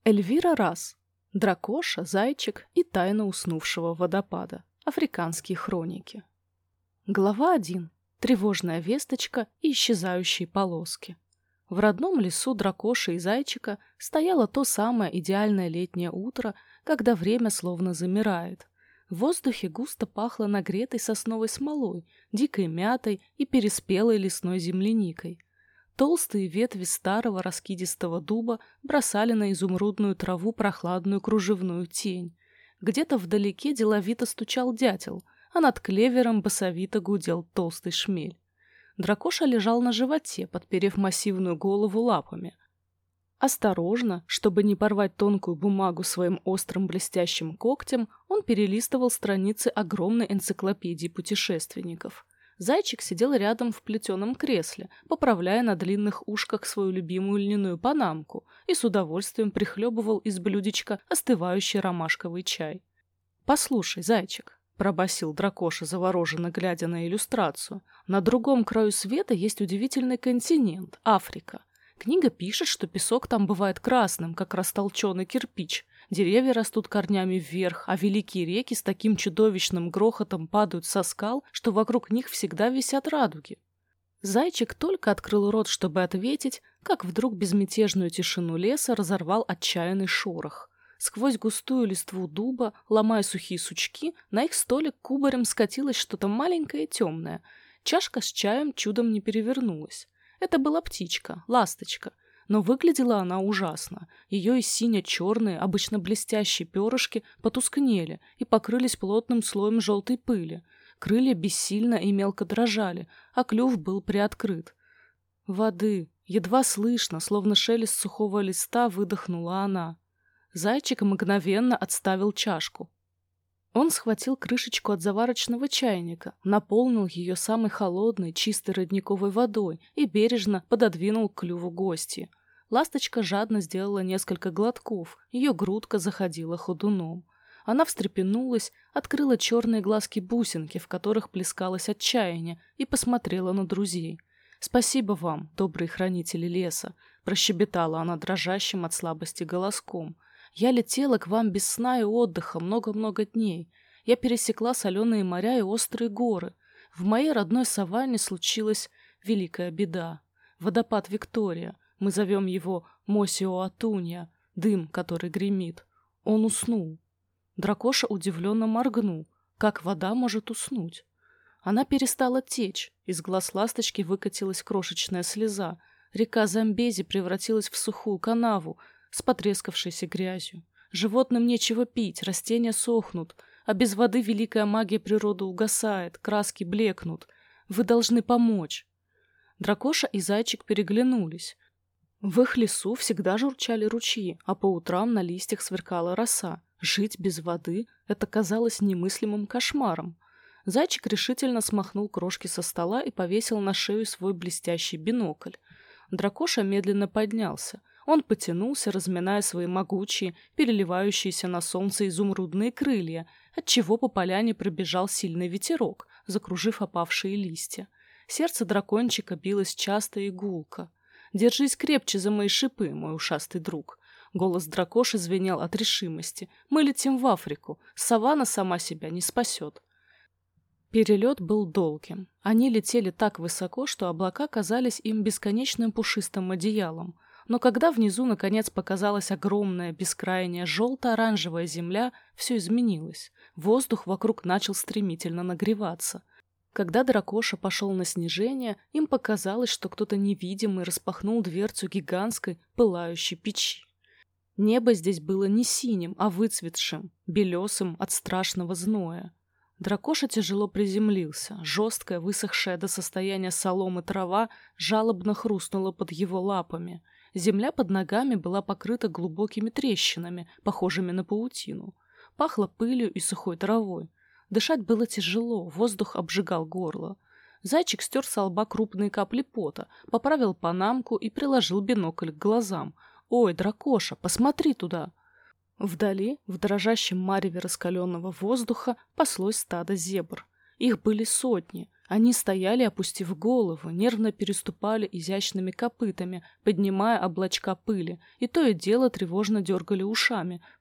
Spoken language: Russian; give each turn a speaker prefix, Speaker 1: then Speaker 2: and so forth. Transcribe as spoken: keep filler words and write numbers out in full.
Speaker 1: Эльвира Раз. Дракоша, зайчик и тайна уснувшего водопада. Африканские хроники. Глава один. Тревожная весточка и исчезающие полоски. В родном лесу дракоши и зайчика стояло то самое идеальное летнее утро, когда время словно замирает. В воздухе густо пахло нагретой сосновой смолой, дикой мятой и переспелой лесной земляникой. Толстые ветви старого раскидистого дуба бросали на изумрудную траву прохладную кружевную тень. Где-то вдалеке деловито стучал дятел, а над клевером басовито гудел толстый шмель. Дракоша лежал на животе, подперев массивную голову лапами. Осторожно, чтобы не порвать тонкую бумагу своим острым блестящим когтем, он перелистывал страницы огромной энциклопедии путешественников. Зайчик сидел рядом в плетеном кресле, поправляя на длинных ушках свою любимую льняную панамку и с удовольствием прихлебывал из блюдечка остывающий ромашковый чай. «Послушай, зайчик», — пробасил дракоша, завороженно глядя на иллюстрацию, «на другом краю света есть удивительный континент — Африка. Книга пишет, что песок там бывает красным, как растолченный кирпич. Деревья растут корнями вверх, а великие реки с таким чудовищным грохотом падают со скал, что вокруг них всегда висят радуги». Зайчик только открыл рот, чтобы ответить, как вдруг безмятежную тишину леса разорвал отчаянный шорох. Сквозь густую листву дуба, ломая сухие сучки, на их столик кубарем скатилось что-то маленькое и темное. Чашка с чаем чудом не перевернулась. Это была птичка, ласточка, но выглядела она ужасно. Ее и сине-черные, обычно блестящие перышки потускнели и покрылись плотным слоем желтой пыли. Крылья бессильно и мелко дрожали, а клюв был приоткрыт. «Воды!» Едва слышно, словно шелест сухого листа, выдохнула она. Зайчик мгновенно отставил чашку. Он схватил крышечку от заварочного чайника, наполнил ее самой холодной, чистой родниковой водой и бережно пододвинул к клюву гостьи. Ласточка жадно сделала несколько глотков, ее грудка заходила ходуном. Она встрепенулась, открыла черные глазки-бусинки, в которых плескалось отчаяние, и посмотрела на друзей. «Спасибо вам, добрые хранители леса», — прощебетала она дрожащим от слабости голоском. «Я летела к вам без сна и отдыха много-много дней. Я пересекла соленые моря и острые горы. В моей родной саванне случилась великая беда. Водопад Виктория. Мы зовем его Мосио-Атунья, дым, который гремит. Он уснул». Дракоша удивленно моргнул. Как вода может уснуть? Она перестала течь. Из глаз ласточки выкатилась крошечная слеза. Река Замбези превратилась в сухую канаву с потрескавшейся грязью. Животным нечего пить, растения сохнут, а без воды великая магия природы угасает, краски блекнут. Вы должны помочь. Дракоша и зайчик переглянулись. В их лесу всегда журчали ручьи, а по утрам на листьях сверкала роса. Жить без воды — это казалось немыслимым кошмаром. Зайчик решительно смахнул крошки со стола и повесил на шею свой блестящий бинокль. Дракоша медленно поднялся. Он потянулся, разминая свои могучие, переливающиеся на солнце изумрудные крылья, отчего по поляне пробежал сильный ветерок, закружив опавшие листья. Сердце дракончика билось часто и гулко. «Держись крепче за мои шипы, мой ушастый друг». Голос дракоши звенел от решимости. «Мы летим в Африку. Саванна сама себя не спасет». Перелет был долгим. Они летели так высоко, что облака казались им бесконечным пушистым одеялом. Но когда внизу наконец показалась огромная, бескрайняя, желто-оранжевая земля, все изменилось. Воздух вокруг начал стремительно нагреваться. Когда дракоша пошел на снижение, им показалось, что кто-то невидимый распахнул дверцу гигантской, пылающей печи. Небо здесь было не синим, а выцветшим, белесым от страшного зноя. Дракоша тяжело приземлился. Жесткая, высохшая до состояния соломы трава жалобно хрустнула под его лапами. Земля под ногами была покрыта глубокими трещинами, похожими на паутину. Пахло пылью и сухой травой. Дышать было тяжело, воздух обжигал горло. Зайчик стер со лба крупные капли пота, поправил панамку и приложил бинокль к глазам. «Ой, дракоша, посмотри туда!» Вдали, в дрожащем мареве раскаленного воздуха, паслось стадо зебр. Их были сотни. Они стояли, опустив голову, нервно переступали изящными копытами, поднимая облачка пыли, и то и дело тревожно дергали ушами,